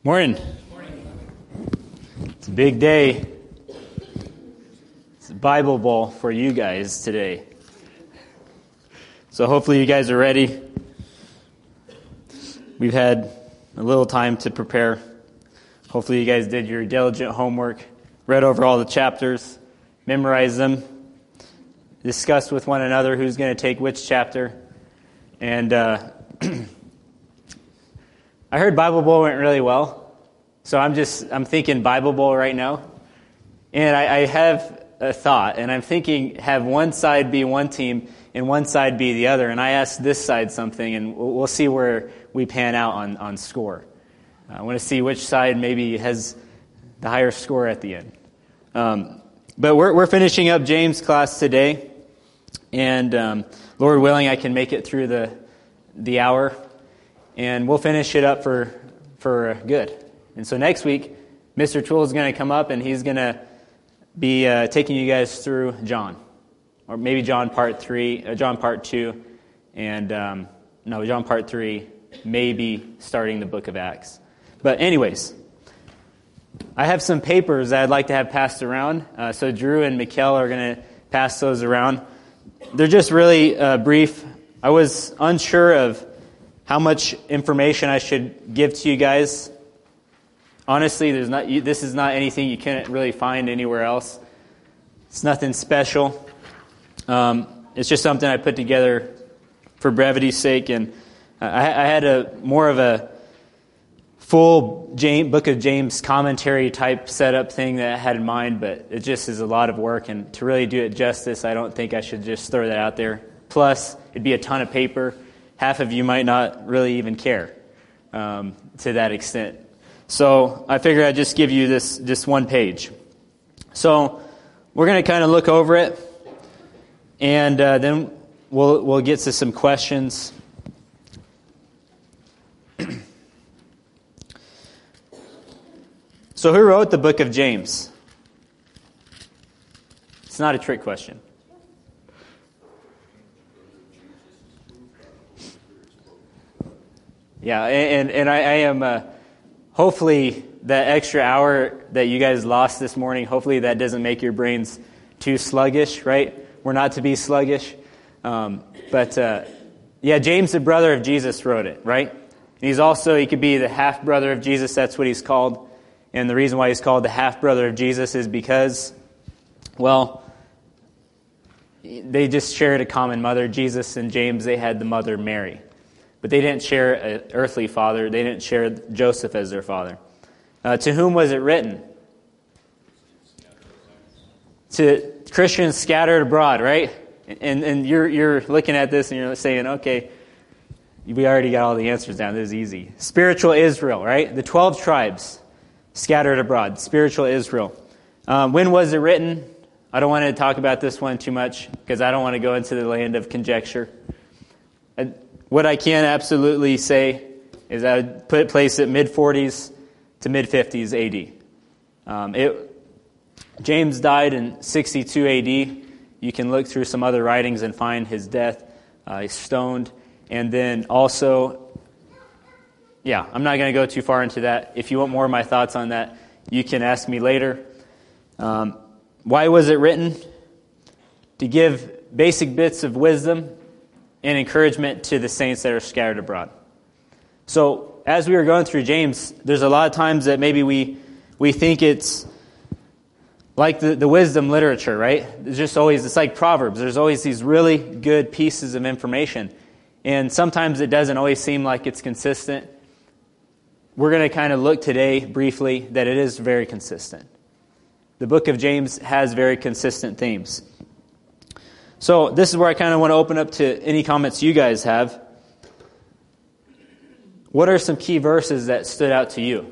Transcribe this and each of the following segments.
Morning. It's a big day. It's a Bible Bowl for you guys today. So hopefully you guys are ready. We've had a little time to prepare. Hopefully you guys did your diligent homework, read over all the chapters, memorized them, discussed with one another who's going to take which chapter. And I heard Bible Bowl went really well, so I'm thinking Bible Bowl right now. And I have a thought, and I'm thinking have one side be one team and one side be the other. And I asked this side something, and we'll see where we pan out on score. I want to see which side maybe has the higher score at the end. But we're finishing up James class today, and Lord willing, I can make it through the hour. And we'll finish it up for good. And so next week, Mr. Toole is going to come up, and he's going to be taking you guys through John. Or maybe John part 3, John part 2, and John part 3, maybe starting the book of Acts. But anyways, I have some papers that I'd like to have passed around. So Drew and Mikkel are going to pass those around. They're just really brief. I was unsure of how much information I should give to you guys. Honestly, this is not anything you can't really find anywhere else. It's nothing special. It's just something I put together for brevity's sake, and I had more of a full Book of James commentary type setup thing that I had in mind, but it just is a lot of work, and to really do it justice, I don't think I should just throw that out there. Plus, it'd be a ton of paper. Half of you might not really even care to that extent. So I figured I'd just give you this one page. So we're going to kind of look over it, and then we'll get to some questions. So who wrote the book of James? It's not a trick question. Yeah, and I am, hopefully that extra hour that you guys lost this morning, hopefully that doesn't make your brains too sluggish, right? We're not to be sluggish. James, the brother of Jesus, wrote it, right? And he could be the half-brother of Jesus, that's what he's called. And the reason why he's called the half-brother of Jesus is because, they just shared a common mother. Jesus and James, they had the mother Mary. But they didn't share an earthly father. They didn't share Joseph as their father. To whom was it written? To Christians scattered abroad, right? And you're looking at this and you're saying, okay, we already got all the answers down. This is easy. Spiritual Israel, right? The 12 tribes scattered abroad. Spiritual Israel. When was it written? I don't want to talk about this one too much because I don't want to go into the land of conjecture. What I can absolutely say is I would place it mid-40s to mid-50s AD. James died in 62 AD. You can look through some other writings and find his death. He's stoned. And then also, I'm not going to go too far into that. If you want more of my thoughts on that, you can ask me later. Why was it written? To give basic bits of wisdom and encouragement to the saints that are scattered abroad. So as we were going through James, there's a lot of times that maybe we think it's like the wisdom literature, right? It's like Proverbs. There's always these really good pieces of information. And sometimes it doesn't always seem like it's consistent. We're going to kind of look today briefly that it is very consistent. The book of James has very consistent themes. So this is where I kind of want to open up to any comments you guys have. What are some key verses that stood out to you?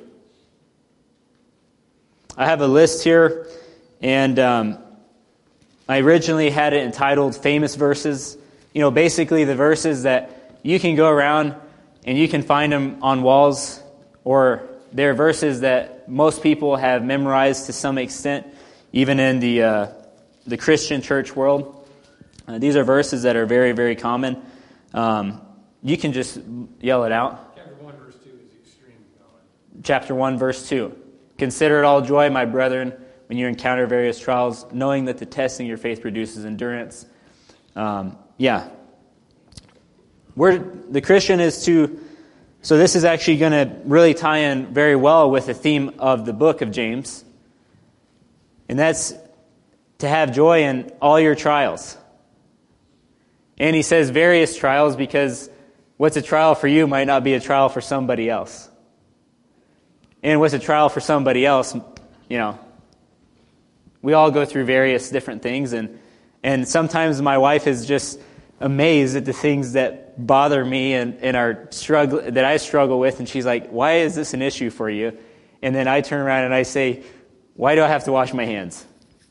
I have a list here, and I originally had it entitled Famous Verses. Basically the verses that you can go around and you can find them on walls, or they're verses that most people have memorized to some extent, even in the Christian church world. These are verses that are very, very common. You can just yell it out. Chapter 1, verse 2 is extremely common. chapter 1, verse 2. Consider it all joy, my brethren, when you encounter various trials, knowing that the testing of your faith produces endurance. Where the Christian is to... So this is actually going to really tie in very well with the theme of the book of James. And that's to have joy in all your trials. And he says various trials because what's a trial for you might not be a trial for somebody else. And what's a trial for somebody else, we all go through various different things. And sometimes my wife is just amazed at the things that bother me and are struggle that I struggle with, and she's like, "Why is this an issue for you?" And then I turn around and I say, "Why do I have to wash my hands?"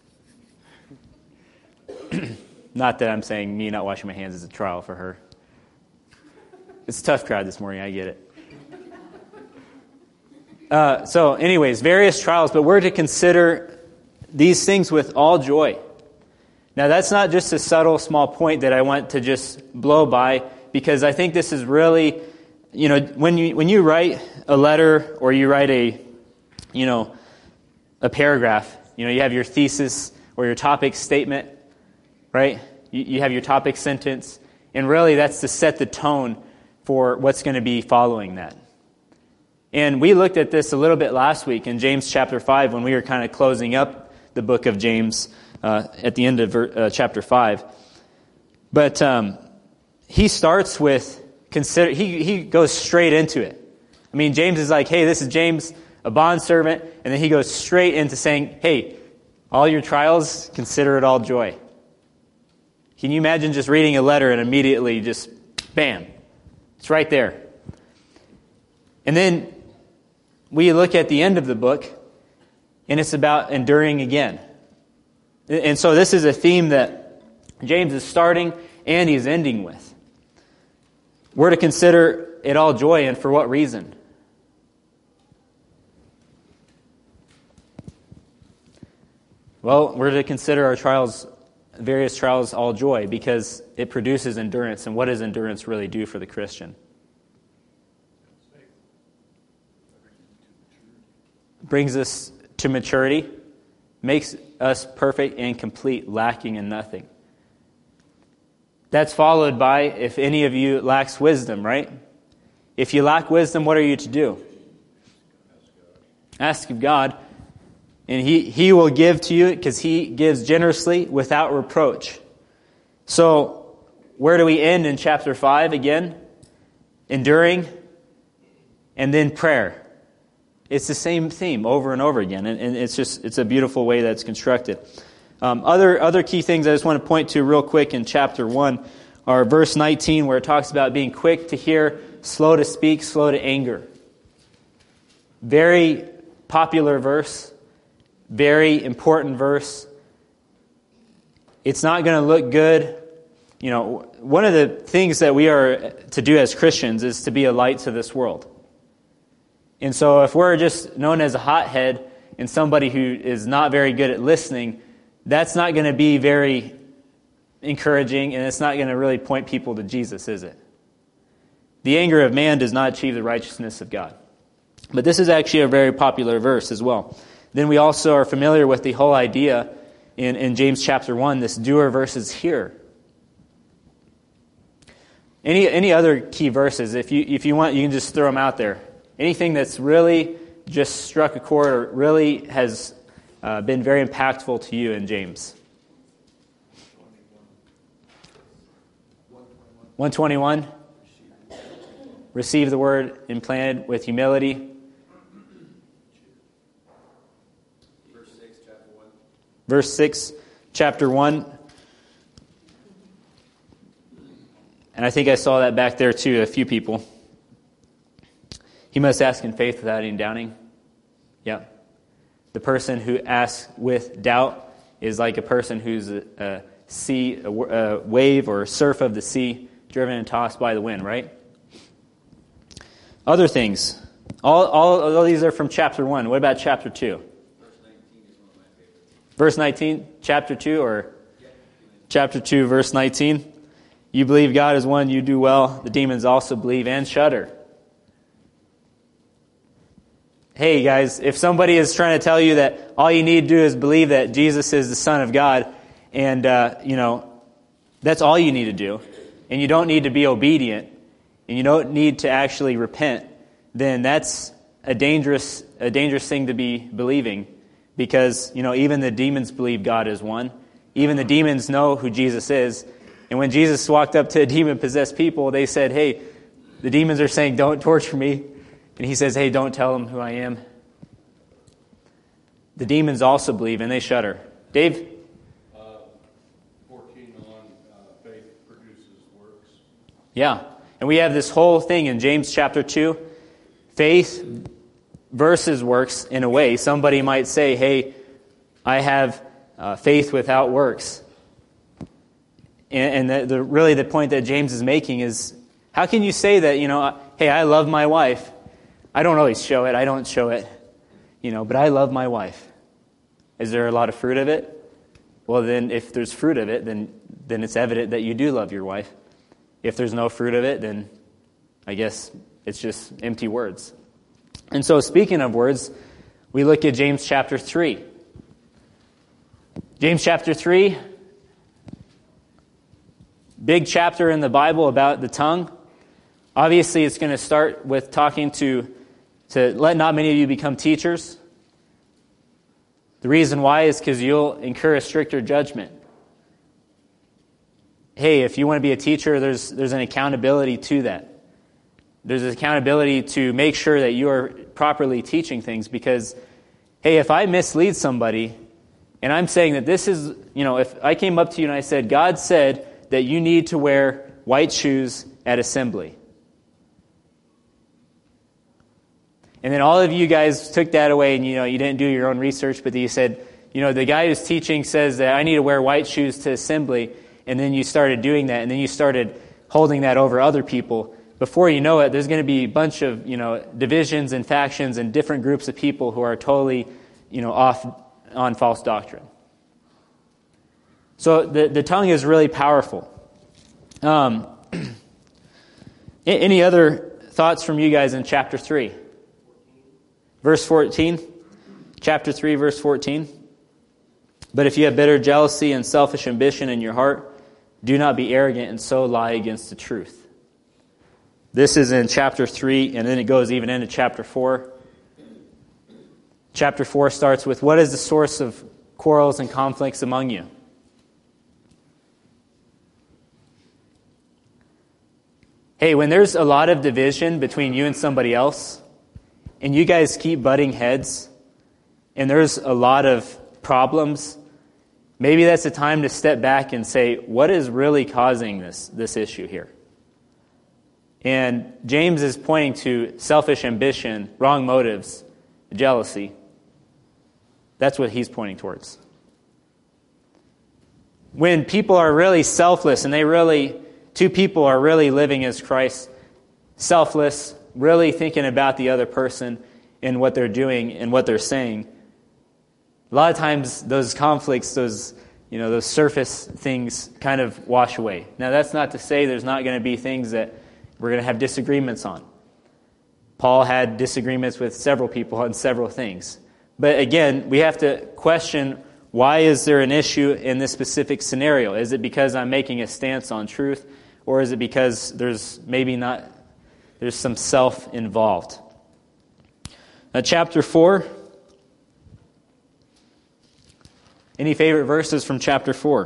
Not that I'm saying me not washing my hands is a trial for her. It's a tough crowd this morning, I get it. So anyways, various trials, but we're to consider these things with all joy. Now, that's not just a subtle, small point that I want to just blow by, because I think this is really, when you write a letter or you write a paragraph, you have your thesis or your topic statement, right? You have your topic sentence, and really that's to set the tone for what's going to be following that. And we looked at this a little bit last week in James chapter 5 when we were kind of closing up the book of James at the end of chapter 5. But he starts with, he goes straight into it. I mean, James is like, hey, this is James, a bondservant, and then he goes straight into saying, hey, all your trials, consider it all joy. Can you imagine just reading a letter and immediately just, bam, it's right there. And then we look at the end of the book, and it's about enduring again. And so this is a theme that James is starting and he's ending with. We're to consider it all joy, and for what reason? Well, we're to consider our trials, various trials, all joy, because it produces endurance. And what does endurance really do for the Christian? Brings us to maturity, makes us perfect and complete, lacking in nothing. That's followed by, if any of you lacks wisdom, right? If you lack wisdom, what are you to do? Ask of God, and He will give to you, because He gives generously without reproach. So, where do we end in chapter 5 again? Enduring, and then prayer. It's the same theme over and over again, and it's a beautiful way that's constructed. Other key things I just want to point to real quick in chapter 1 are verse 19, where it talks about being quick to hear, slow to speak, slow to anger. Very popular verse, very important verse. It's not going to look good. One of the things that we are to do as Christians is to be a light to this world. And so if we're just known as a hothead and somebody who is not very good at listening, that's not going to be very encouraging, and it's not going to really point people to Jesus, is it? The anger of man does not achieve the righteousness of God. But this is actually a very popular verse as well. Then we also are familiar with the whole idea in James chapter 1, this doer versus hearer. Any other key verses, if you want, you can just throw them out there. Anything that's really just struck a chord or really has been very impactful to you in James? 121. Receive the word implanted with humility. Verse 6, chapter 1. And I think I saw that back there too, a few people. He must ask in faith without any doubting. Yeah. The person who asks with doubt is like a person who's a wave or a surf of the sea, driven and tossed by the wind, right? Other things. All these are from chapter 1. What about chapter 2? Verse 19 is one of my favorites. Verse 19, chapter 2, or chapter 2, verse 19. You believe God is one, you do well. The demons also believe and shudder. hey guys, if somebody is trying to tell you that all you need to do is believe that Jesus is the Son of God, and that's all you need to do, and you don't need to be obedient, and you don't need to actually repent, then that's a dangerous thing to be believing, because even the demons believe God is one. Even the demons know who Jesus is. And when Jesus walked up to demon-possessed people, they said, hey, the demons are saying, don't torture me. And he says, hey, don't tell them who I am. The demons also believe, and they shudder. Dave? 14 on faith produces works. Yeah. And we have this whole thing in James chapter 2. Faith versus works in a way. Somebody might say, hey, I have faith without works. And really the point that James is making is, how can you say that, hey, I love my wife. I don't always show it. I don't show it. But I love my wife. Is there a lot of fruit of it? Well, then if there's fruit of it, then it's evident that you do love your wife. If there's no fruit of it, then I guess it's just empty words. And so speaking of words, we look at James chapter 3. James chapter 3, big chapter in the Bible about the tongue. Obviously, it's going to start with talking to let not many of you become teachers. The reason why is because you'll incur a stricter judgment. Hey, if you want to be a teacher, there's an accountability to that. There's an accountability to make sure that you are properly teaching things, because, hey, if I mislead somebody, and I'm saying that this is, if I came up to you and I said, God said that you need to wear white shoes at assembly. And then all of you guys took that away and, you didn't do your own research, but you said, the guy who's teaching says that I need to wear white shoes to assembly, and then you started doing that, and then you started holding that over other people. Before you know it, there's going to be a bunch of, divisions and factions and different groups of people who are totally, off on false doctrine. So the tongue is really powerful. Any other thoughts from you guys in chapter 3? Verse 14. Chapter 3, verse 14. But if you have bitter jealousy and selfish ambition in your heart, do not be arrogant and so lie against the truth. This is in chapter 3, and then it goes even into chapter 4. Chapter 4 starts with, what is the source of quarrels and conflicts among you? Hey, when there's a lot of division between you and somebody else, and you guys keep butting heads, and there's a lot of problems, maybe that's a time to step back and say, what is really causing this issue here? And James is pointing to selfish ambition, wrong motives, jealousy. That's what he's pointing towards. When people are really selfless and two people are really living as Christ, selfless, really thinking about the other person and what they're doing and what they're saying, a lot of times those conflicts, those surface things kind of wash away. Now, that's not to say there's not going to be things that we're going to have disagreements on. Paul had disagreements with several people on several things. But again, we have to question, why is there an issue in this specific scenario? Is it because I'm making a stance on truth, or is it because there's some self involved? Chapter 4. Any favorite verses from chapter 4?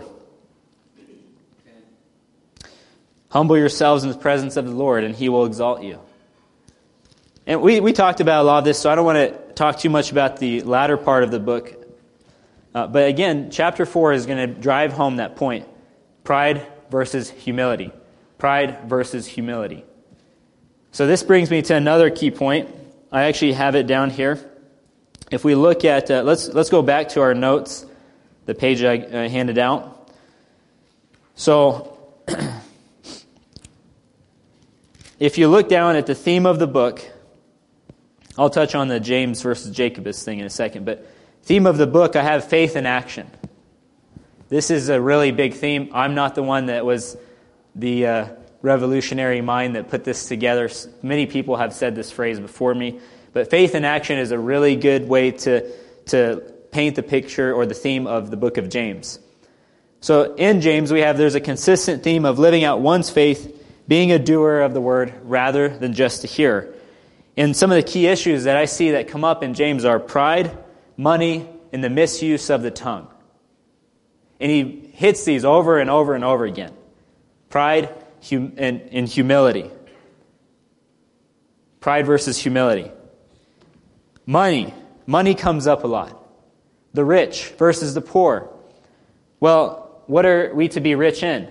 Humble yourselves in the presence of the Lord, and He will exalt you. And we talked about a lot of this, so I don't want to talk too much about the latter part of the book. But again, chapter 4 is going to drive home that point. Pride versus humility. Pride versus humility. So this brings me to another key point. I actually have it down here. If we look at, let's go back to our notes, the page I handed out. So, if you look down at the theme of the book, I'll touch on the James versus Jacobus thing in a second, but theme of the book, I have faith in action. This is a really big theme. I'm not the one that was the revolutionary mind that put this together. Many people have said this phrase before me, But faith in action is a really good way to paint the picture or the theme of the book of James. So in James, there's a consistent theme of living out one's faith, being a doer of the word rather than just a hearer. And some of the key issues that I see that come up in James are pride, money, and the misuse of the tongue. And he hits these over and over and over again. Pride and humility. Pride versus humility. Money. Money comes up a lot. The rich versus the poor. Well, what are we to be rich in?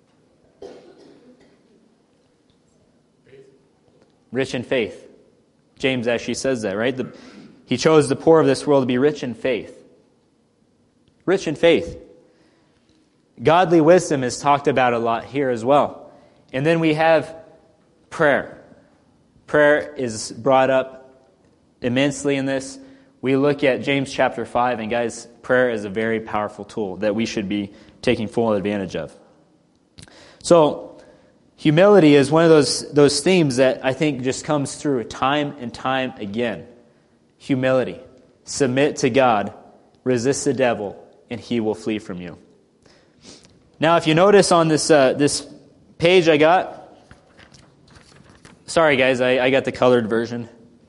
Rich in faith. James actually says that, right? He chose the poor of this world to be rich in faith. Rich in faith. Godly wisdom is talked about a lot here as well. And then we have prayer. Prayer is brought up immensely in this. We look at James chapter 5, and guys, prayer is a very powerful tool that we should be taking full advantage of. So, humility is one of those themes that I think just comes through time and time again. Humility. Submit to God, resist the devil, and he will flee from you. Now, if you notice on this page I got, sorry guys, I got the colored version.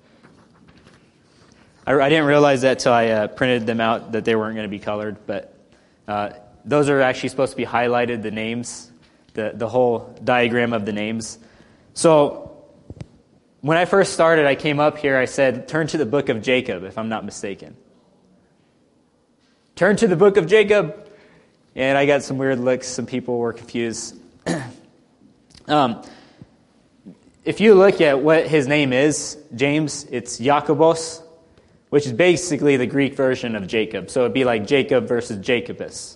I didn't realize that till I printed them out that they weren't going to be colored, but those are actually supposed to be highlighted, the names, the whole diagram of the names. So when I first started, I came up here, I said, turn to the book of Jacob, if I'm not mistaken. Turn to the book of Jacob. And I got some weird looks. Some people were confused. If you look at what his name is, James, it's Jacobos, which is basically the Greek version of Jacob. So it'd be like Jacob versus Jacobus.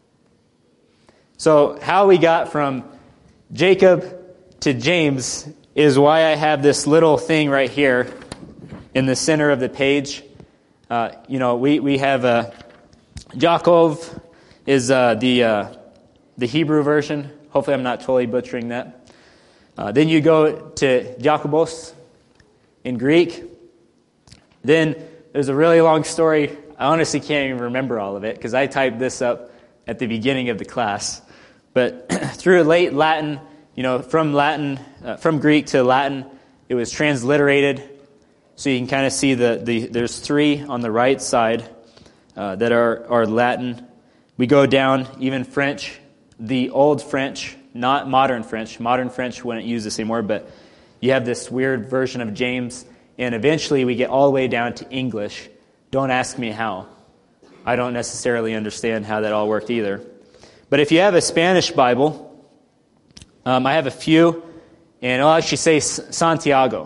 So how we got from Jacob to James is why I have this little thing right here in the center of the page. We have Yaakov is the Hebrew version. Hopefully I'm not totally butchering that. Then you go to Jacobos in Greek. Then there's a really long story. I honestly can't even remember all of it because I typed this up at the beginning of the class. But through late Latin, from Greek to Latin, it was transliterated. So you can kind of see there's 3 on the right side that are Latin. We go down, even French, the old French, not modern French. Modern French wouldn't use this anymore, but you have this weird version of James, and eventually we get all the way down to English. Don't ask me how. I don't necessarily understand how that all worked either. But if you have a Spanish Bible, I have a few, and I'll actually say Santiago.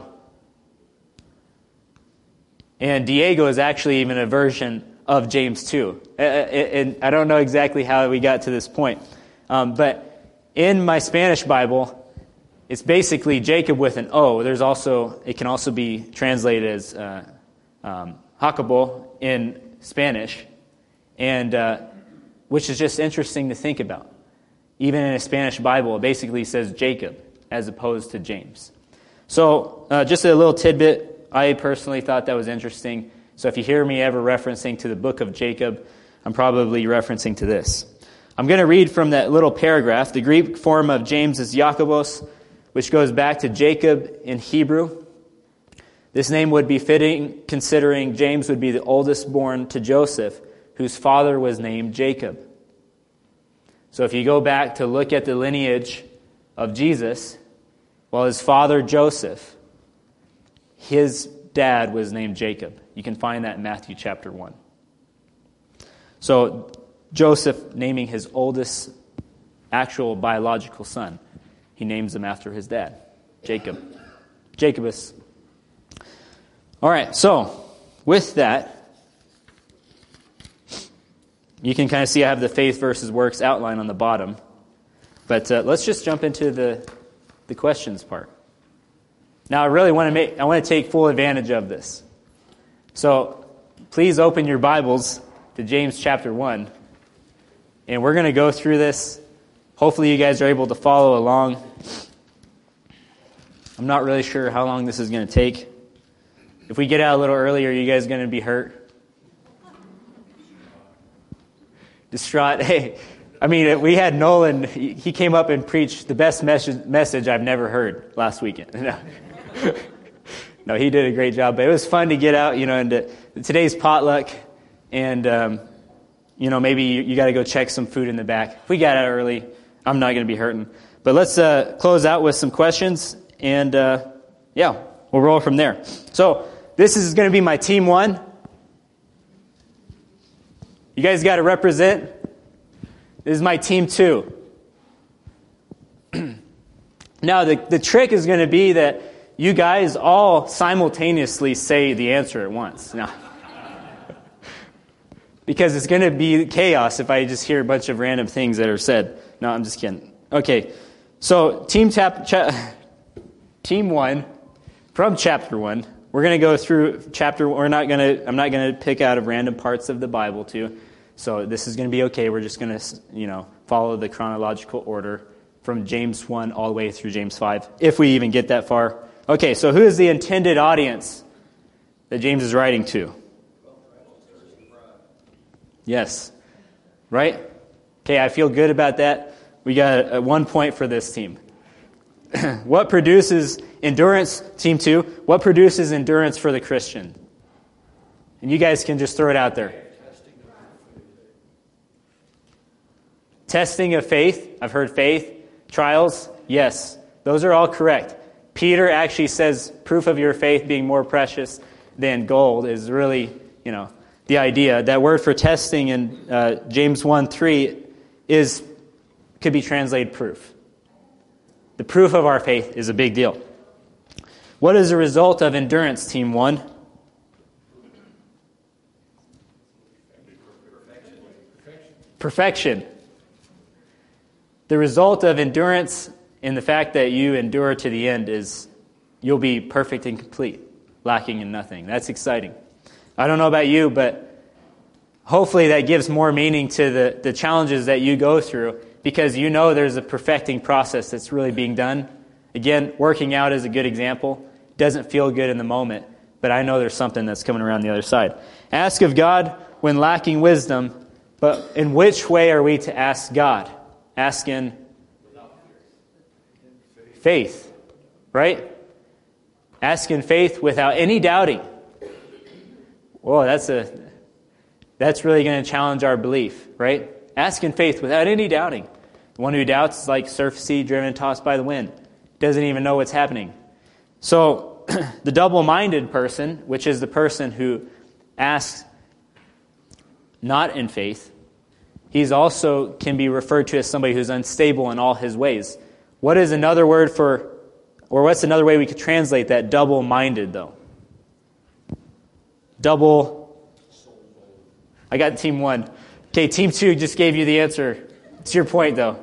And Diego is actually even a version of James 2. And I don't know exactly how we got to this point. But in my Spanish Bible, it's basically Jacob with an O. It can also be translated as Jacobo in Spanish, and which is just interesting to think about. Even in a Spanish Bible, it basically says Jacob as opposed to James. So just a little tidbit, I personally thought that was interesting. So if you hear me ever referencing to the book of Jacob, I'm probably referencing to this. I'm going to read from that little paragraph. The Greek form of James is Jacobos, which goes back to Jacob in Hebrew. This name would be fitting considering James would be the oldest born to Joseph, whose father was named Jacob. So if you go back to look at the lineage of Jesus, his father Joseph, his dad was named Jacob. You can find that in Matthew chapter 1. So Joseph naming his oldest actual biological son, he names him after his dad, Jacob. Jacobus. All right, so with that, you can kind of see I have the faith versus works outline on the bottom. But let's just jump into the questions part. Now, I really want to take full advantage of this. So, please open your Bibles to James chapter 1. And we're going to go through this. Hopefully you guys are able to follow along. I'm not really sure how long this is going to take. If we get out a little early, are you guys going to be hurt? Distraught. Hey, I mean, we had Nolan. He came up and preached the best message I've never heard last weekend. No, he did a great job. But it was fun to get out, into today's potluck. And, maybe you got to go check some food in the back. If we got out early, I'm not going to be hurting. But let's close out with some questions. And, we'll roll from there. So this is going to be my team 1. You guys got to represent. This is my team 2. Now, the trick is going to be that you guys all simultaneously say the answer at once. Now, because it's going to be chaos if I just hear a bunch of random things that are said. No, I'm just kidding. Okay, so team 1 from chapter 1. We're going to go through chapter. I'm not going to pick out of random parts of the Bible too. So this is going to be okay. We're just going to, follow the chronological order from James 1 all the way through James 5, if we even get that far. Okay, so who is the intended audience that James is writing to? Yes. Right? Okay, I feel good about that. We got 1 point for this team. What produces endurance, team 2? What produces endurance for the Christian? And you guys can just throw it out there. Testing of faith. I've heard faith. Trials. Yes. Those are all correct. Peter actually says proof of your faith being more precious than gold is really, the idea. That word for testing in James 1:3 could be translated proof. The proof of our faith is a big deal. What is the result of endurance, team 1? Perfection. The result of endurance in the fact that you endure to the end is you'll be perfect and complete, lacking in nothing. That's exciting. I don't know about you, but hopefully that gives more meaning to the challenges that you go through, because there's a perfecting process that's really being done. Again, working out is a good example. Doesn't feel good in the moment, but I know there's something that's coming around the other side. Ask of God when lacking wisdom, but in which way are we to ask God? Ask in faith, right? Ask in faith without any doubting. Whoa, that's really going to challenge our belief, right? Ask in faith without any doubting. The one who doubts is like surf sea driven and tossed by the wind. Doesn't even know what's happening. So the double-minded person, which is the person who asks not in faith, he's also can be referred to as somebody who's unstable in all his ways. What is another word what's another way we could translate that double-minded, though? I got team 1. Okay, team 2 just gave you the answer. It's your point, though.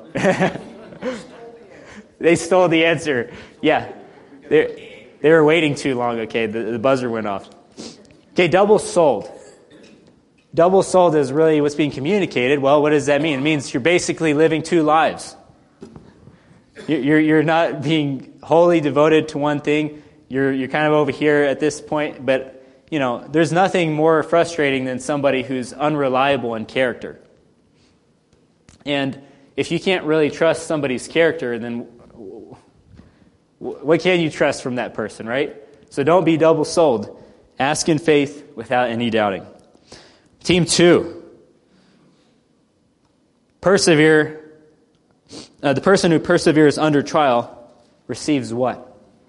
They stole the answer. Yeah. They were waiting too long. Okay, the buzzer went off. Okay, double-souled. Double-souled is really what's being communicated. Well, what does that mean? It means you're basically living 2 lives. You're not being wholly devoted to one thing. You're kind of over here at this point, but there's nothing more frustrating than somebody who's unreliable in character. And if you can't really trust somebody's character, then what can you trust from that person, right? So don't be double-souled. Ask in faith without any doubting. Team 2. Persevere. The person who perseveres under trial receives what?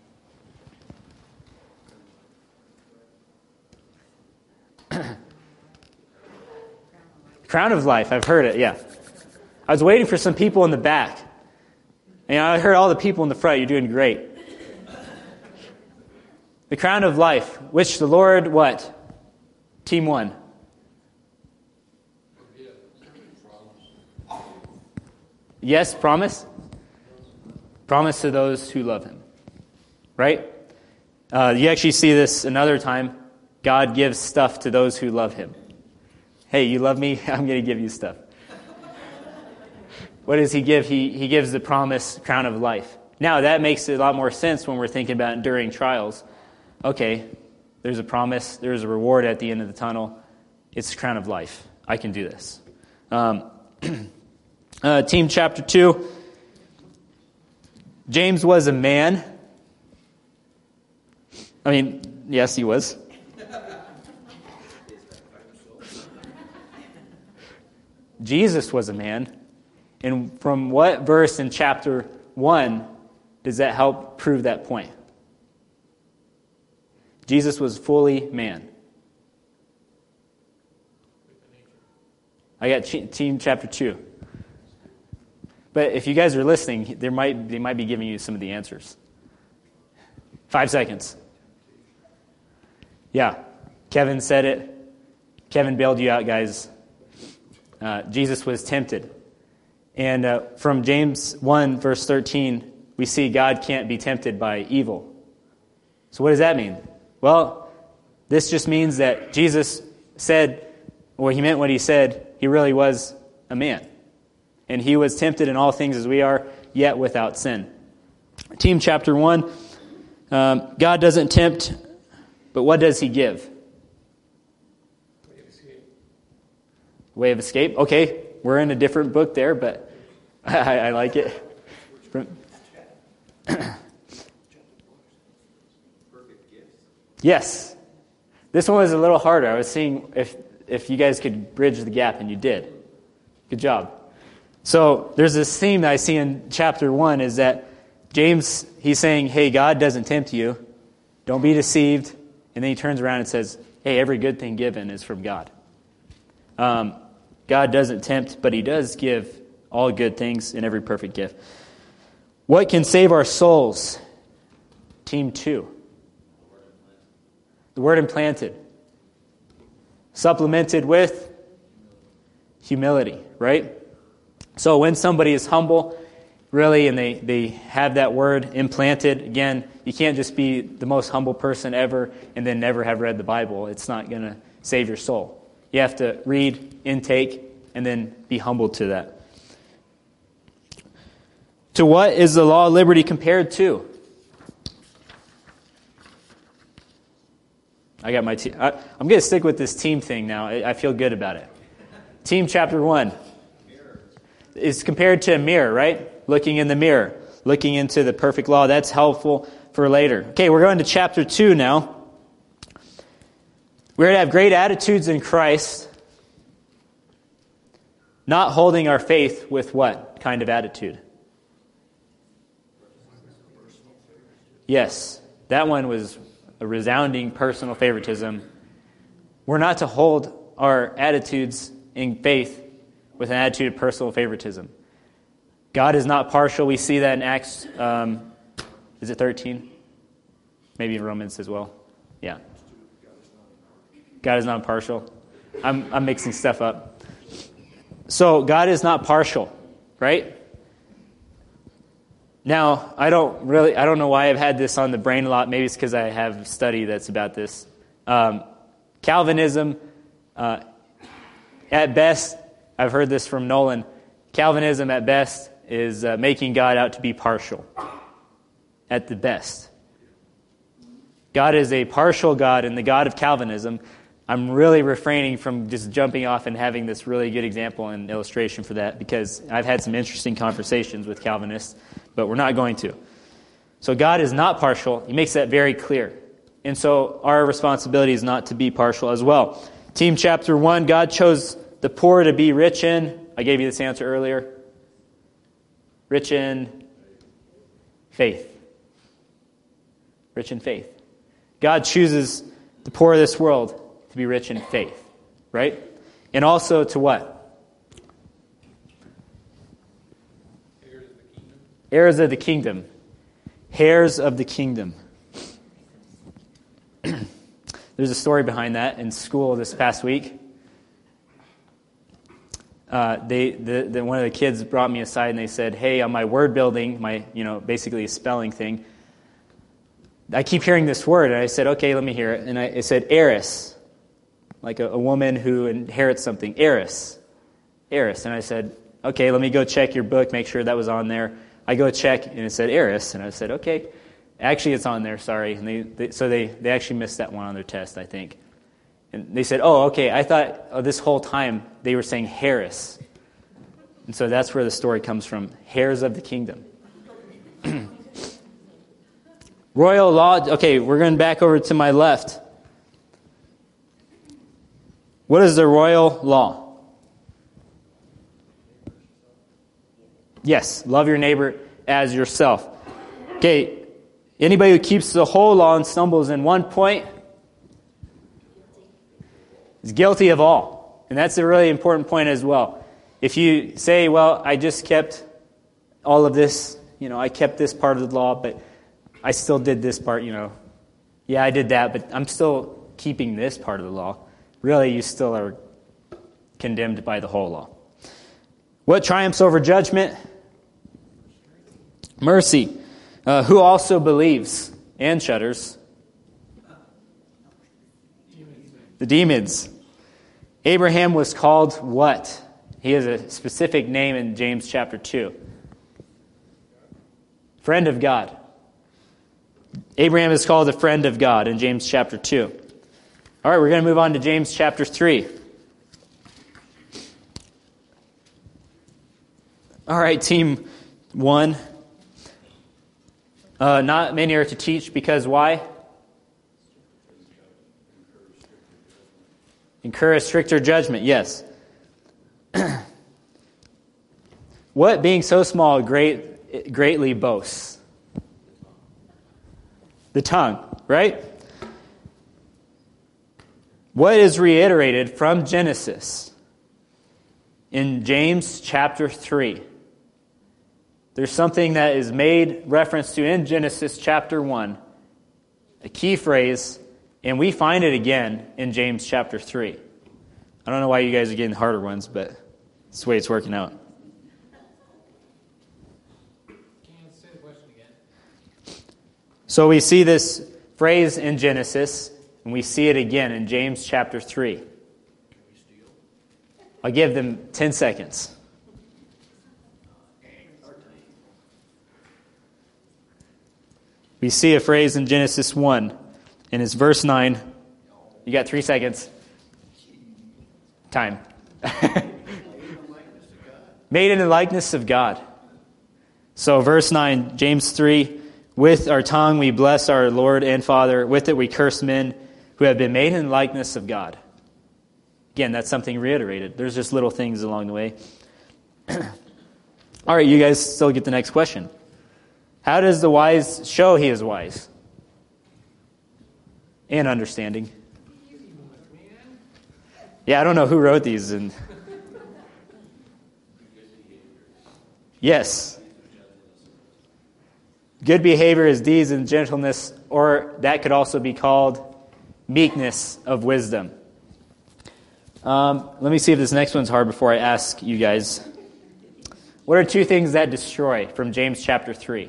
Crown of life. I've heard it, yeah. I was waiting for some people in the back. And I heard all the people in the front. You're doing great. The crown of life, which the Lord, what? Team 1. Yes, promise. Promise to those who love him. Right? You actually see this another time. God gives stuff to those who love him. Hey, you love me? I'm going to give you stuff. What does he give? He gives the promised crown of life. Now, that makes a lot more sense when we're thinking about enduring trials. Okay, There's a promise. There's a reward at the end of the tunnel. It's the crown of life. I can do this. Team chapter 2. James was a man. I mean, yes, he was. Jesus was a man. And from what verse in chapter 1 does that help prove that point? Jesus was fully man. I got team chapter 2. But if you guys are listening, they might be giving you some of the answers. 5 seconds. Yeah, Kevin said it. Kevin bailed you out, guys. Jesus was tempted. And from James 1, verse 13, we see God can't be tempted by evil. So what does that mean? Well, this just means that Jesus said, or he meant what he said, he really was a man. And he was tempted in all things as we are, yet without sin. Team chapter 1, God doesn't tempt, but what does he give? Way of escape. Okay, we're in a different book there, but I like it. Yes. This one was a little harder. I was seeing if you guys could bridge the gap, and you did. Good job. So there's this theme that I see in chapter 1 is that James, he's saying, hey, God doesn't tempt you. Don't be deceived. And then he turns around and says, hey, every good thing given is from God. God doesn't tempt, but he does give all good things and every perfect gift. What can save our souls? Team 2. The word implanted. Supplemented with humility, right? So when somebody is humble, really, and they have that word implanted, again, you can't just be the most humble person ever and then never have read the Bible. It's not going to save your soul. You have to read, intake, and then be humble to that. To what is the law of liberty compared to? I got my team. I'm going to stick with this team thing now. I feel good about it. Team chapter 1 is compared to a mirror, right? Looking in the mirror, looking into the perfect law. That's helpful for later. Okay, we're going to chapter 2 now. We're to have great attitudes in Christ, not holding our faith with what kind of attitude? Yes, that one was a resounding personal favoritism. We're not to hold our attitudes in faith with an attitude of personal favoritism. God is not partial. We see that in Acts, is it 13? Maybe in Romans as well. Yeah. God is not partial. I'm mixing stuff up. So God is not partial, right? Now, I don't know why I've had this on the brain a lot. Maybe it's because I have a study that's about this. Calvinism, at best, I've heard this from Nolan, Calvinism at best is making God out to be partial. At the best. God is a partial God, and the God of Calvinism, I'm really refraining from just jumping off and having this really good example and illustration for that because I've had some interesting conversations with Calvinists, but we're not going to. So God is not partial. He makes that very clear. And so our responsibility is not to be partial as well. Team chapter 1, God chose the poor to be rich in. I gave you this answer earlier. Rich in faith. Rich in faith. God chooses the poor of this world to be rich in faith, right? And also to what? Heirs of the kingdom. Heirs of the kingdom. There's a story behind that in school this past week. One of the kids brought me aside and they said, "Hey, on my word building, basically a spelling thing, I keep hearing this word." And I said, "Okay, let me hear it." And it said heiress. Like a woman who inherits something. Heiress. Heiress. And I said, okay, let me go check your book, make sure that was on there. I go check, and it said heiress. And I said, okay, Actually, it's on there, sorry. And they actually missed that one on their test, I think. And they said, oh, okay, I thought this whole time they were saying Harris. And so that's where the story comes from, heirs of the kingdom. Royal law, okay, we're going back over to my left. What is the royal law? Yes, love your neighbor as yourself. Okay, anybody who keeps the whole law and stumbles in one point is guilty of all. And that's a really important point as well. If you say, well, I just kept all of this, I kept this part of the law, but I still did this part, Yeah, I did that, but I'm still keeping this part of the law. Really, you still are condemned by the whole law. What triumphs over judgment? Mercy. Who also believes and shudders? The demons. Abraham was called what? He has a specific name in James chapter 2. Friend of God. Abraham is called a friend of God in James chapter 2. All right, we're going to move on to James chapter 3. All right, team 1. Not many are to teach because why? Incur a stricter judgment, yes. What being so small greatly boasts? The tongue, right? What is reiterated from Genesis in James chapter 3? There's something that is made reference to in Genesis chapter 1, a key phrase, and we find it again in James chapter 3. I don't know why you guys are getting harder ones, but it's the way it's working out. Can you say the question again? So we see this phrase in Genesis, and we see it again in James chapter 3. I'll give them 10 seconds. We see a phrase in Genesis 1, and it's verse 9. You got 3 seconds. Time. Made in the likeness of God. So verse 9, James 3, with our tongue we bless our Lord and Father. With it we curse men who have been made in the likeness of God. Again, that's something reiterated. There's just little things along the way. All right, you guys still get the next question. How does the wise show he is wise? And understanding. Yeah, I don't know who wrote these. Yes. Good behavior is deeds and gentleness, or that could also be called meekness of wisdom. Let me see if this next one's hard before I ask you guys. What are 2 things that destroy from James chapter 3?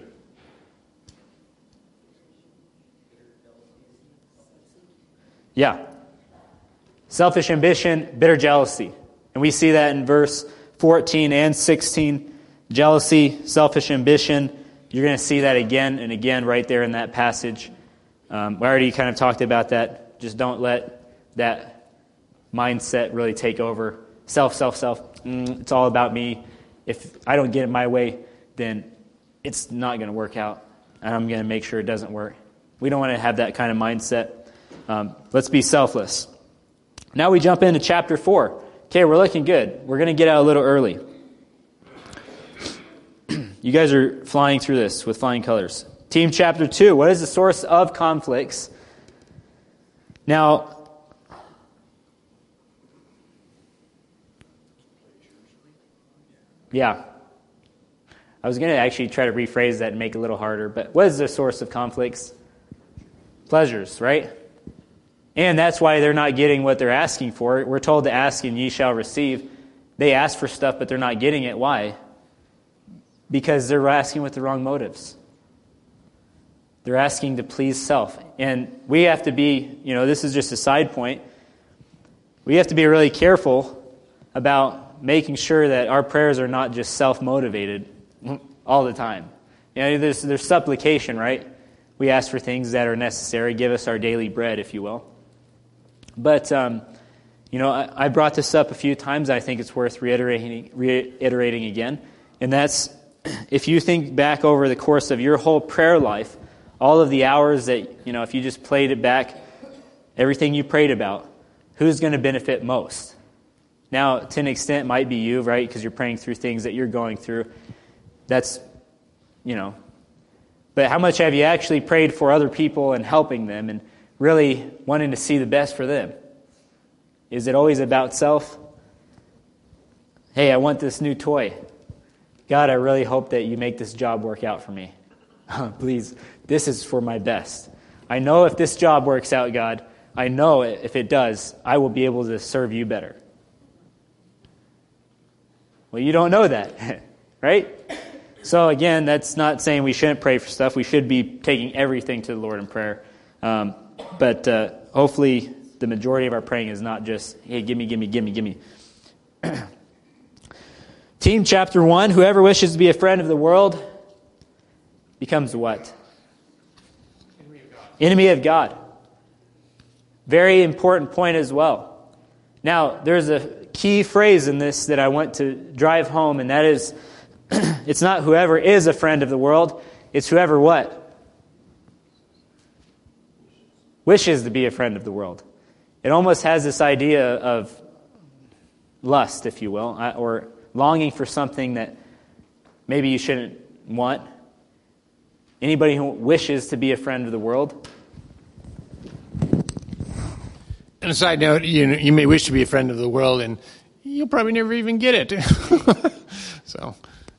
Yeah. Selfish ambition, bitter jealousy. And we see that in verse 14 and 16. Jealousy, selfish ambition. You're going to see that again and again right there in that passage. We already kind of talked about that. Just don't let that mindset really take over. Self. It's all about me. If I don't get it my way, then it's not going to work out. And I'm going to make sure it doesn't work. We don't want to have that kind of mindset. Let's be selfless. Now we jump into chapter 4. Okay, we're looking good. We're going to get out a little early. You guys are flying through this with flying colors. Team chapter 2. What is the source of conflicts? Now, yeah. I was going to actually try to rephrase that and make it a little harder, but what is the source of conflicts? Pleasures, right? And that's why they're not getting what they're asking for. We're told to ask and ye shall receive. They ask for stuff, but they're not getting it. Why? Because they're asking with the wrong motives. They're asking to please self. And we have to be, this is just a side point. We have to be really careful about making sure that our prayers are not just self-motivated all the time. There's supplication, right? we ask for things that are necessary. Give us our daily bread, if you will. But, I brought this up a few times. I think it's worth reiterating again. And that's, if you think back over the course of your whole prayer life, all of the hours that, if you just played it back, everything you prayed about, who's going to benefit most? Now, to an extent, it might be you, right? Because you're praying through things that you're going through. That's, But how much have you actually prayed for other people and helping them and really wanting to see the best for them? Is it always about self? Hey, I want this new toy. God, I really hope that you make this job work out for me. Please, this is for my best. I know if this job works out, God, I know if it does, I will be able to serve you better. Well, you don't know that, right? So again, that's not saying we shouldn't pray for stuff. We should be taking everything to the Lord in prayer. But hopefully the majority of our praying is not just, hey, give me. Team chapter 1, whoever wishes to be a friend of the world becomes what? Enemy of God. Very important point as well. Now, there's a key phrase in this that I want to drive home, and that is, it's not whoever is a friend of the world, it's whoever what? Wishes to be a friend of the world. It almost has this idea of lust, if you will, or longing for something that maybe you shouldn't want. Anybody who wishes to be a friend of the world? On a side note, you may wish to be a friend of the world, and you'll probably never even get it. So,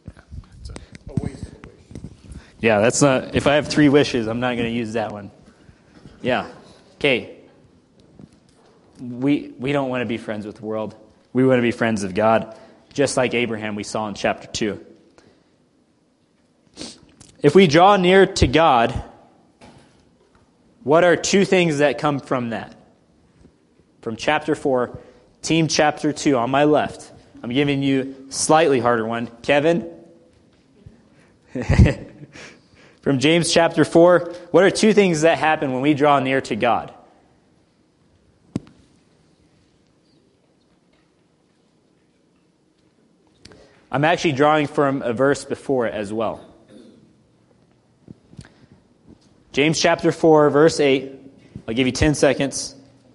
yeah, that's not. If I have 3 wishes, I'm not going to use that one. Yeah. Okay. We don't want to be friends with the world. We want to be friends of God, just like Abraham we saw in chapter 2. If we draw near to God, what are 2 things that come from that? From chapter 4, team chapter 2 on my left. I'm giving you a slightly harder one. Kevin? From James chapter 4, what are 2 things that happen when we draw near to God? I'm actually drawing from a verse before it as well. James chapter 4, verse 8. I'll give you 10 seconds.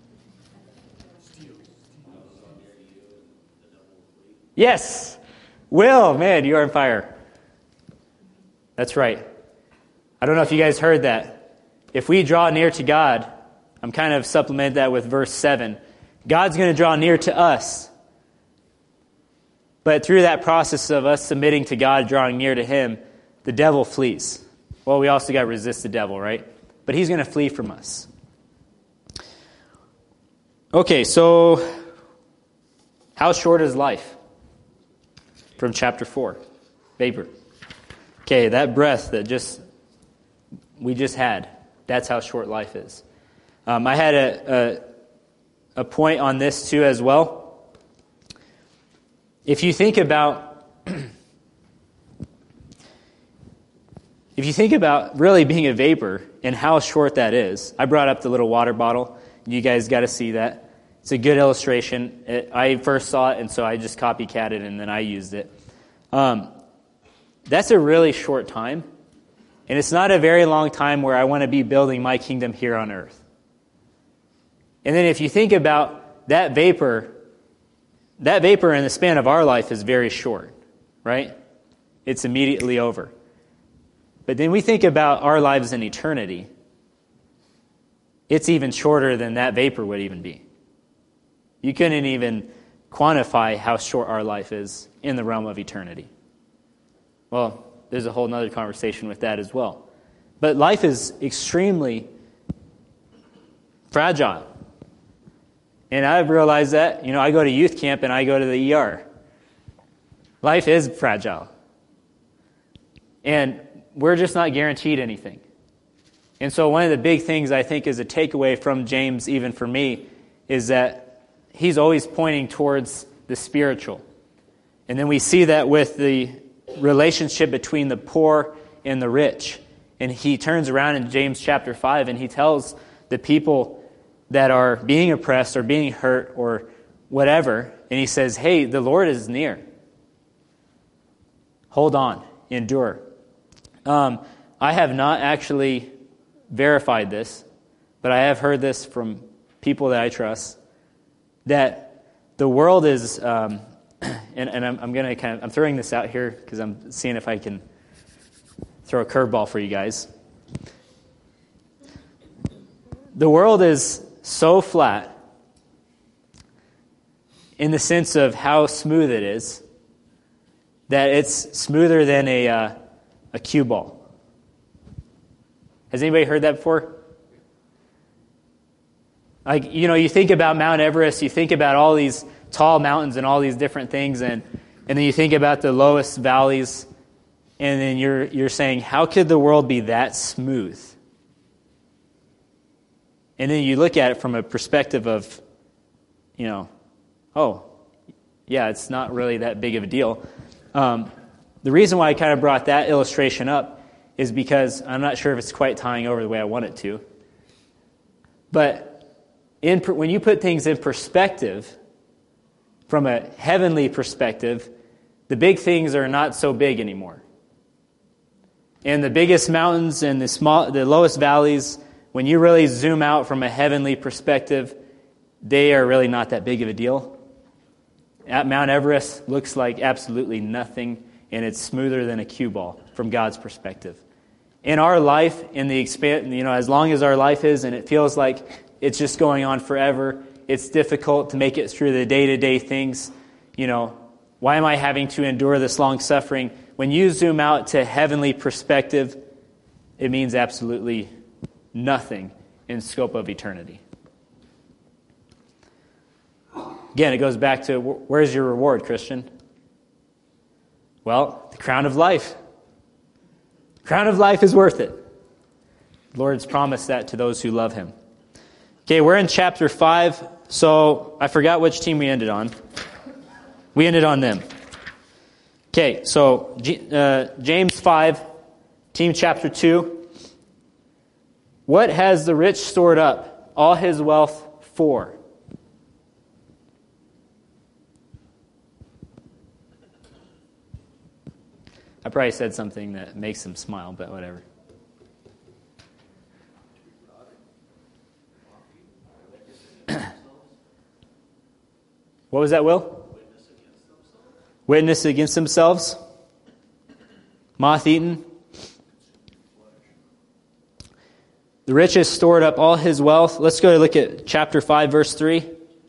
Yes! Will, man, you are on fire. That's right. I don't know if you guys heard that. If we draw near to God, I'm kind of supplementing that with verse 7. God's going to draw near to us. But through that process of us submitting to God, drawing near to Him, the devil flees. Well, we also got to resist the devil, right? But he's going to flee from us. Okay, so how short is life? From chapter 4. Vapor. Okay, that breath that we just had, that's how short life is. I had a point on this too as well. If you think about really being a vapor and how short that is, I brought up the little water bottle. You guys got to see that. It's a good illustration. I first saw it, and so I just copycatted and then I used it. That's a really short time, and it's not a very long time where I want to be building my kingdom here on earth. And then if you think about that vapor in the span of our life is very short, right? It's immediately over. But then we think about our lives in eternity. It's even shorter than that vapor would even be. You couldn't even quantify how short our life is in the realm of eternity. Well, there's a whole other conversation with that as well. But life is extremely fragile. And I've realized that, I go to youth camp and I go to the ER. Life is fragile. And we're just not guaranteed anything. And so one of the big things I think is a takeaway from James, even for me, is that he's always pointing towards the spiritual. And then we see that with the relationship between the poor and the rich. And he turns around in James chapter 5 and he tells the people that are being oppressed or being hurt or whatever, and he says, hey, the Lord is near. Hold on, endure. I have not actually verified this, but I have heard this from people that I trust, that the world is, and I'm going to I'm throwing this out here because I'm seeing if I can throw a curveball for you guys. The world is so flat in the sense of how smooth it is that it's smoother than a cue ball. Has anybody heard that before? Like, you think about Mount Everest, you think about all these tall mountains and all these different things, and then you think about the lowest valleys, and then you're saying, how could the world be that smooth? And then you look at it from a perspective of, oh, yeah, it's not really that big of a deal. The reason why I kind of brought that illustration up is because I'm not sure if it's quite tying over the way I want it to. But when you put things in perspective, from a heavenly perspective, the big things are not so big anymore. And the biggest mountains and the lowest valleys, when you really zoom out from a heavenly perspective, they are really not that big of a deal. At Mount Everest looks like absolutely nothing, and it's smoother than a cue ball from God's perspective. In our life, in the as long as our life is, and it feels like it's just going on forever, it's difficult to make it through the day-to-day things. Why am I having to endure this long suffering? When you zoom out to heavenly perspective, it means absolutely nothing in scope of eternity. Again, it goes back to, where's your reward, Christian? Well, the crown of life. Crown of life is worth it. The Lord's promised that to those who love him. Okay, we're in chapter 5, so I forgot which team we ended on. We ended on them. Okay, so James 5, team chapter 2. What has the rich stored up all his wealth for? I probably said something that makes him smile, but whatever. What was that, Will? Witness against themselves. Moth-eaten. The rich has stored up all his wealth. Let's go look at chapter 5, verse 3.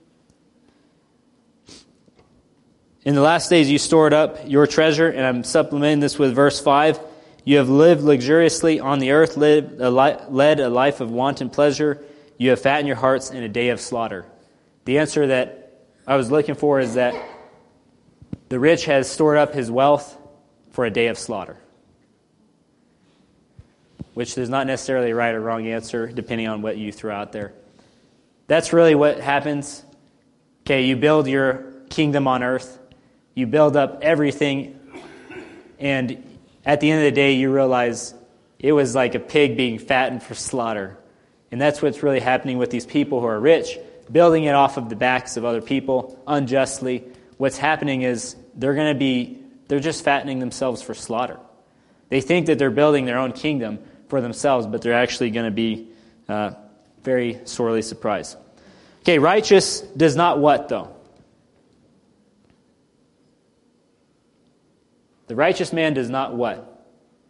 In the last days you stored up your treasure, and I'm supplementing this with verse 5. You have lived luxuriously on the earth, led a life of wanton pleasure. You have fattened your hearts in a day of slaughter. The answer that I was looking for is that the rich has stored up his wealth for a day of slaughter, which is not necessarily a right or wrong answer, depending on what you throw out there. That's really what happens. Okay, you build your kingdom on earth. You build up everything, and at the end of the day, you realize it was like a pig being fattened for slaughter. And that's what's really happening with these people who are rich, building it off of the backs of other people unjustly. What's happening is they're just fattening themselves for slaughter. They think that they're building their own kingdom for themselves, but they're actually going to be very sorely surprised. Okay, righteous does not what, though? The righteous man does not what?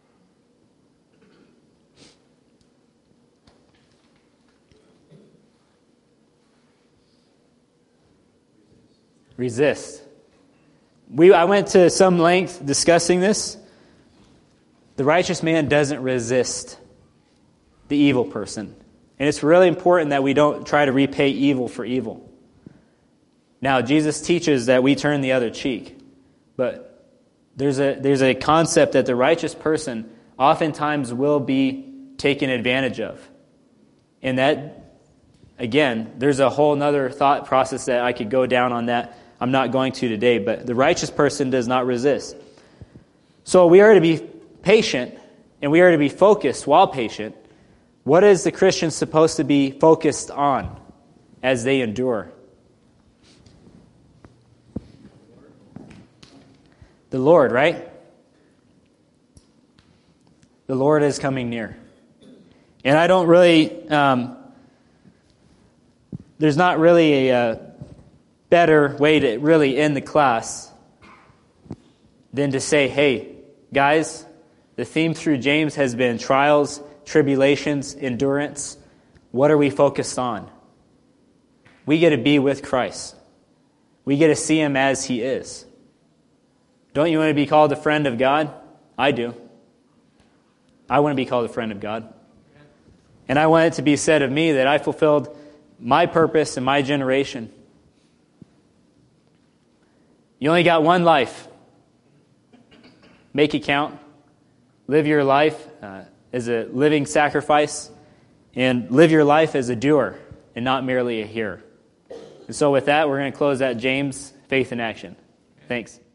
Resist. I went to some length discussing this. The righteous man doesn't resist the evil person. And it's really important that we don't try to repay evil for evil. Now, Jesus teaches that we turn the other cheek. But there's a concept that the righteous person oftentimes will be taken advantage of. And that, again, there's a whole other thought process that I could go down on that. I'm not going to today, but the righteous person does not resist. So we are to be patient and we are to be focused while patient, what is the Christian supposed to be focused on as they endure? The Lord, right? The Lord is coming near. And I don't really, there's not really a better way to really end the class than to say, hey, guys, the theme through James has been trials, tribulations, endurance. What are we focused on? We get to be with Christ. We get to see him as he is. Don't you want to be called a friend of God? I do. I want to be called a friend of God. And I want it to be said of me that I fulfilled my purpose in my generation. You only got one life. Make it count. Live your life as a living sacrifice. And live your life as a doer and not merely a hearer. And so with that, we're going to close out James, Faith in Action. Thanks.